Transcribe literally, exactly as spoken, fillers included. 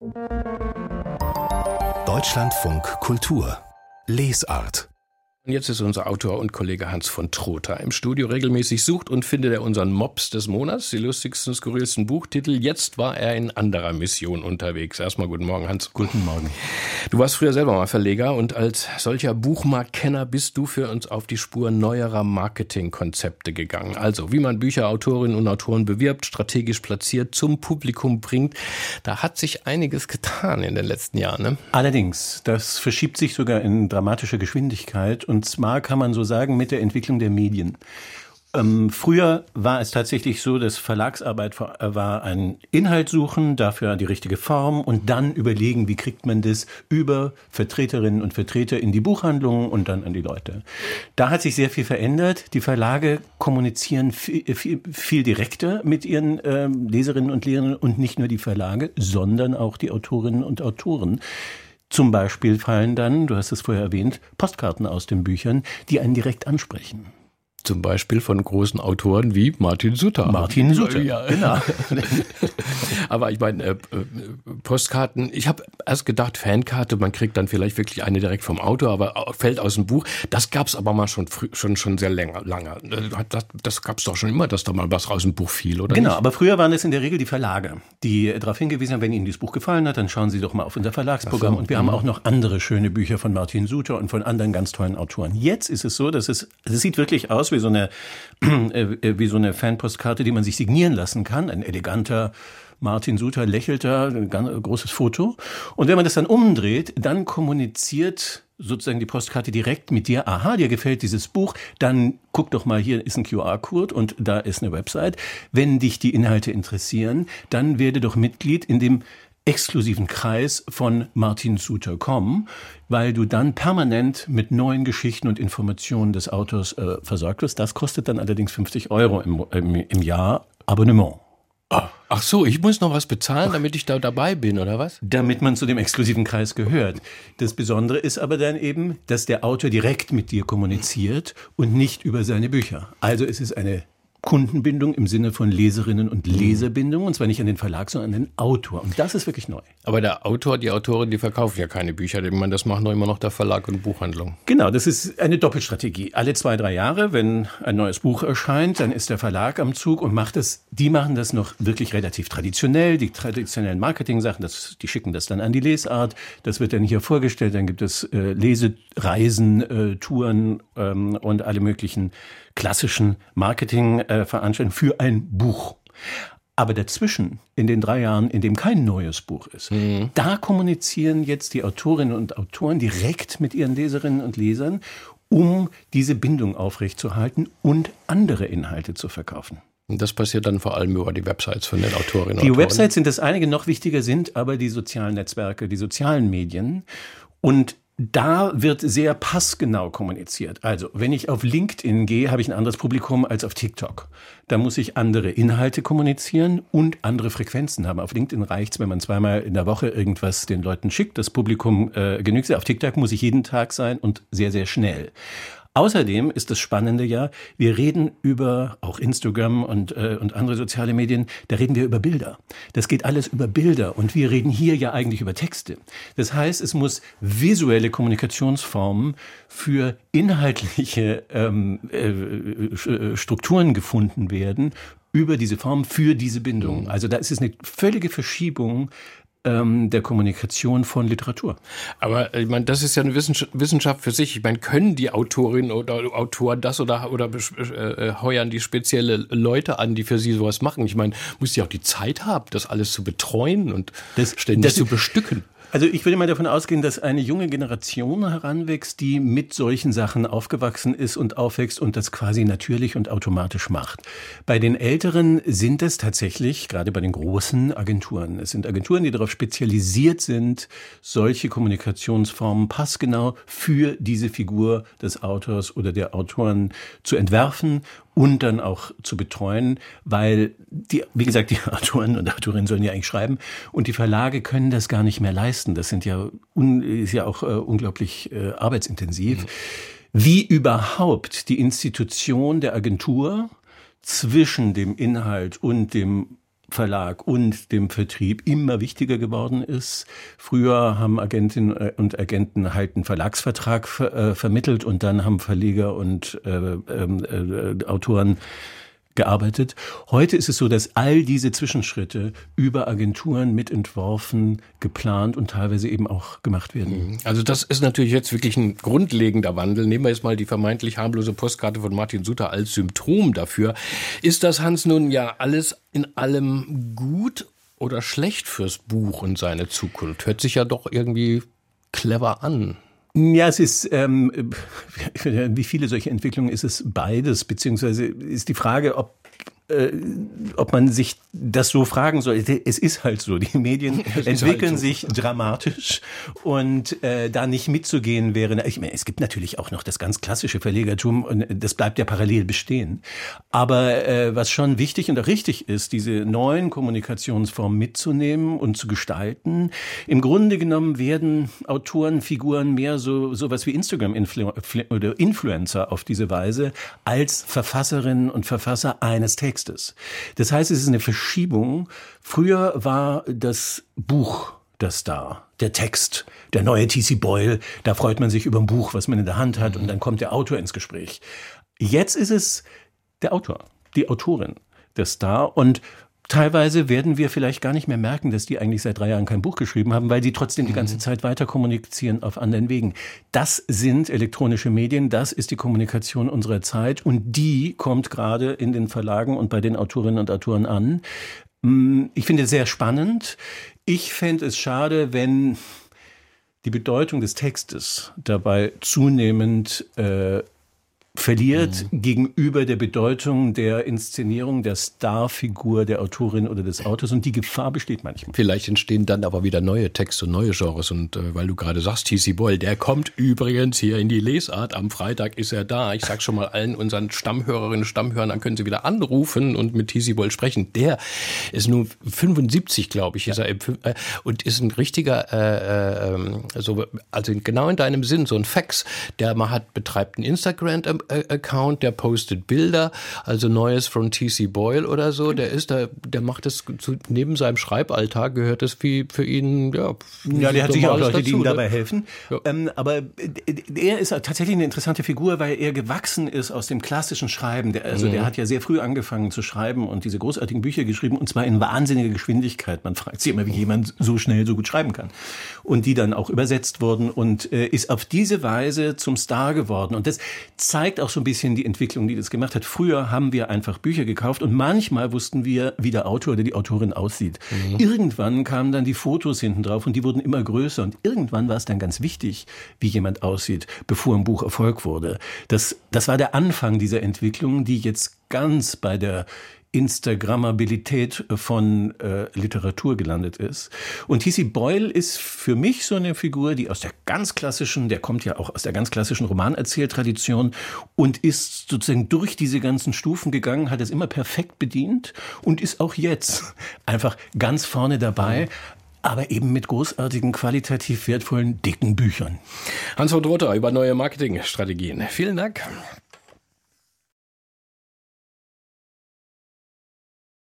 Deutschlandfunk Kultur Lesart. Und jetzt ist unser Autor und Kollege Hans von Trotha im Studio. Regelmäßig sucht und findet er unseren Mops des Monats, die lustigsten, skurrilsten Buchtitel. Jetzt war er in anderer Mission unterwegs. Erstmal guten Morgen, Hans. Guten Morgen. Du warst früher selber mal Verleger und als solcher Buchmarktkenner bist du für uns auf die Spur neuerer Marketingkonzepte gegangen. Also, wie man Bücher, Autorinnen und Autoren bewirbt, strategisch platziert, zum Publikum bringt. Da hat sich einiges getan in den letzten Jahren, ne? Allerdings, das verschiebt sich sogar in dramatischer Geschwindigkeit. Und zwar kann man so sagen, mit der Entwicklung der Medien. Ähm, früher war es tatsächlich so, dass Verlagsarbeit war ein Inhalt suchen, dafür die richtige Form und dann überlegen, wie kriegt man das über Vertreterinnen und Vertreter in die Buchhandlungen und dann an die Leute. Da hat sich sehr viel verändert. Die Verlage kommunizieren viel, viel, viel direkter mit ihren äh, Leserinnen und Lesern und nicht nur die Verlage, sondern auch die Autorinnen und Autoren. Zum Beispiel fallen dann, du hast es vorher erwähnt, Postkarten aus den Büchern, die einen direkt ansprechen. Zum Beispiel von großen Autoren wie Martin Suter. Martin Suter, ja, genau. Aber ich meine, äh, Postkarten, ich habe erst gedacht, Fankarte, man kriegt dann vielleicht wirklich eine direkt vom Autor, aber fällt aus dem Buch. Das gab's aber mal schon früh, schon schon sehr länger, lange. Das, das gab's doch schon immer, dass da mal was aus dem Buch fiel, oder? Genau, nicht? Aber früher waren es in der Regel die Verlage, die darauf hingewiesen haben, wenn Ihnen dieses Buch gefallen hat, dann schauen Sie doch mal auf unser Verlagsprogramm. So. Und wir haben auch noch andere schöne Bücher von Martin Suter und von anderen ganz tollen Autoren. Jetzt ist es so, dass es, es sieht wirklich aus wie so eine, äh, wie so eine Fanpostkarte, die man sich signieren lassen kann. Ein eleganter Martin Suter lächelt da, ein ganz großes Foto. Und wenn man das dann umdreht, dann kommuniziert sozusagen die Postkarte direkt mit dir. Aha, dir gefällt dieses Buch, dann guck doch mal, hier ist ein Q R-Code und da ist eine Website. Wenn dich die Inhalte interessieren, dann werde doch Mitglied in dem exklusiven Kreis von Martin Suter Punkt com, weil du dann permanent mit neuen Geschichten und Informationen des Autors äh, versorgt wirst. Das kostet dann allerdings fünfzig Euro im, im, im Jahr Abonnement. Ach so, ich muss noch was bezahlen, damit ich da dabei bin, oder was? Damit man zu dem exklusiven Kreis gehört. Das Besondere ist aber dann eben, dass der Autor direkt mit dir kommuniziert und nicht über seine Bücher. Also es ist eine Kundenbindung im Sinne von Leserinnen und Leserbindung, und zwar nicht an den Verlag, sondern an den Autor. Und das ist wirklich neu. Aber der Autor, die Autorin, die verkaufen ja keine Bücher. Ich meine, das machen doch immer noch der Verlag und Buchhandlung. Genau, das ist eine Doppelstrategie. Alle zwei, drei Jahre, wenn ein neues Buch erscheint, dann ist der Verlag am Zug und macht das. Die machen das noch wirklich relativ traditionell. Die traditionellen Marketing-Sachen, das, die schicken das dann an die Lesart. Das wird dann hier vorgestellt. Dann gibt es äh, Lesereisen, äh, Touren ähm, und alle möglichen klassischen Marketingveranstaltungen für ein Buch. Aber dazwischen, in den drei Jahren, in dem kein neues Buch ist, mhm. da kommunizieren jetzt die Autorinnen und Autoren direkt mit ihren Leserinnen und Lesern, um diese Bindung aufrechtzuerhalten und andere Inhalte zu verkaufen. Und das passiert dann vor allem über die Websites von den Autorinnen und Die Autoren. Websites sind das einige, noch wichtiger sind aber die sozialen Netzwerke, die sozialen Medien. Und da wird sehr passgenau kommuniziert. Also, wenn ich auf LinkedIn gehe, habe ich ein anderes Publikum als auf TikTok. Da muss ich andere Inhalte kommunizieren und andere Frequenzen haben. Auf LinkedIn reicht's, wenn man zweimal in der Woche irgendwas den Leuten schickt. Das Publikum äh, genügt. Auf TikTok muss ich jeden Tag sein und sehr, sehr schnell. Außerdem ist das Spannende ja, wir reden über auch Instagram und, äh, und andere soziale Medien, da reden wir über Bilder. Das geht alles über Bilder und wir reden hier ja eigentlich über Texte. Das heißt, es muss visuelle Kommunikationsformen für inhaltliche ähm, äh, Strukturen gefunden werden über diese Form für diese Bindung. Also da ist es eine völlige Verschiebung der Kommunikation von Literatur. Aber ich meine, das ist ja eine Wissenschaft für sich. Ich meine, können die Autorinnen oder Autoren das oder oder äh, heuern die spezielle Leute an, die für sie sowas machen? Ich meine, muss die auch die Zeit haben, das alles zu betreuen und das ständig das, zu bestücken? Also ich würde mal davon ausgehen, dass eine junge Generation heranwächst, die mit solchen Sachen aufgewachsen ist und aufwächst und das quasi natürlich und automatisch macht. Bei den Älteren sind es tatsächlich, gerade bei den großen Agenturen, es sind Agenturen, die darauf spezialisiert sind, solche Kommunikationsformen passgenau für diese Figur des Autors oder der Autoren zu entwerfen und dann auch zu betreuen, weil die, wie gesagt, die Autoren und Autorinnen sollen ja eigentlich schreiben und die Verlage können das gar nicht mehr leisten. Das sind ja un, ist ja auch äh, unglaublich äh, arbeitsintensiv. Mhm. Wie überhaupt die Institution der Agentur zwischen dem Inhalt und dem Verlag und dem Vertrieb immer wichtiger geworden ist. Früher haben Agentinnen und Agenten halt einen Verlagsvertrag ver- äh, vermittelt und dann haben Verleger und äh, äh, äh, Autoren gearbeitet. Heute ist es so, dass all diese Zwischenschritte über Agenturen mitentworfen, geplant und teilweise eben auch gemacht werden. Also das ist natürlich jetzt wirklich ein grundlegender Wandel. Nehmen wir jetzt mal die vermeintlich harmlose Postkarte von Martin Suter als Symptom dafür. Ist das, Hans, nun ja alles in allem gut oder schlecht fürs Buch und seine Zukunft? Hört sich ja doch irgendwie clever an. Ja, es ist, ähm, wie viele solche Entwicklungen ist es beides, beziehungsweise ist die Frage, ob äh, ob man sich das so fragen soll. Es ist halt so, die Medien entwickeln halt so. sich dramatisch und äh, da nicht mitzugehen wäre, ich meine, es gibt natürlich auch noch das ganz klassische Verlegertum und das bleibt ja parallel bestehen. Aber äh, was schon wichtig und auch richtig ist, diese neuen Kommunikationsformen mitzunehmen und zu gestalten. Im Grunde genommen werden Autoren, Figuren mehr so sowas wie Instagram-Influ- oder Influencer auf diese Weise als Verfasserinnen und Verfasser eines Textes. Das heißt, es ist eine Verschiebung. Früher war das Buch das Star, der Text, der neue T C. Boyle. Da freut man sich über ein Buch, was man in der Hand hat, und dann kommt der Autor ins Gespräch. Jetzt ist es der Autor, die Autorin, der Star, und teilweise werden wir vielleicht gar nicht mehr merken, dass die eigentlich seit drei Jahren kein Buch geschrieben haben, weil die trotzdem die ganze Zeit weiter kommunizieren auf anderen Wegen. Das sind elektronische Medien, das ist die Kommunikation unserer Zeit, und die kommt gerade in den Verlagen und bei den Autorinnen und Autoren an. Ich finde es sehr spannend. Ich fände es schade, wenn die Bedeutung des Textes dabei zunehmend äh, verliert mhm. gegenüber der Bedeutung der Inszenierung, der Starfigur der Autorin oder des Autors, und die Gefahr besteht manchmal. Vielleicht entstehen dann aber wieder neue Texte und neue Genres, und äh, weil du gerade sagst, T C. Boyle, der kommt übrigens hier in die Lesart, am Freitag ist er da. Ich sag schon mal allen unseren Stammhörerinnen und Stammhörern, dann können sie wieder anrufen und mit T C. Boyle sprechen. Der ist nun fünfundsiebzig, glaube ich, ist ja. er, äh, und ist ein richtiger, äh, äh, so, also genau in deinem Sinn, so ein Fax, der man hat, betreibt ein Instagram Account, der postet Bilder, also Neues von T C. Boyle oder so, der ist da, der macht das zu, neben seinem Schreiballtag, gehört das wie für ihn, ja. Ja, der hat sicher auch Leute, dazu, die ihm dabei oder? helfen. Ja. Ähm, aber er ist tatsächlich eine interessante Figur, weil er gewachsen ist aus dem klassischen Schreiben. Der, also mhm. der hat ja sehr früh angefangen zu schreiben und diese großartigen Bücher geschrieben, und zwar in wahnsinniger Geschwindigkeit. Man fragt sich immer, wie jemand so schnell so gut schreiben kann. Und die dann auch übersetzt wurden, und äh, ist auf diese Weise zum Star geworden. Und das zeigt auch so ein bisschen die Entwicklung, die das gemacht hat. Früher haben wir einfach Bücher gekauft und manchmal wussten wir, wie der Autor oder die Autorin aussieht. Mhm. Irgendwann kamen dann die Fotos hinten drauf und die wurden immer größer, und irgendwann war es dann ganz wichtig, wie jemand aussieht, bevor ein Buch Erfolg wurde. Das, das war der Anfang dieser Entwicklung, die jetzt ganz bei der Instagrammabilität von äh, Literatur gelandet ist. Und T C. Boyle ist für mich so eine Figur, die aus der ganz klassischen, der kommt ja auch aus der ganz klassischen Romanerzähltradition und ist sozusagen durch diese ganzen Stufen gegangen, hat es immer perfekt bedient und ist auch jetzt einfach ganz vorne dabei, aber eben mit großartigen, qualitativ wertvollen, dicken Büchern. Hans von Drother über neue Marketingstrategien. Vielen Dank.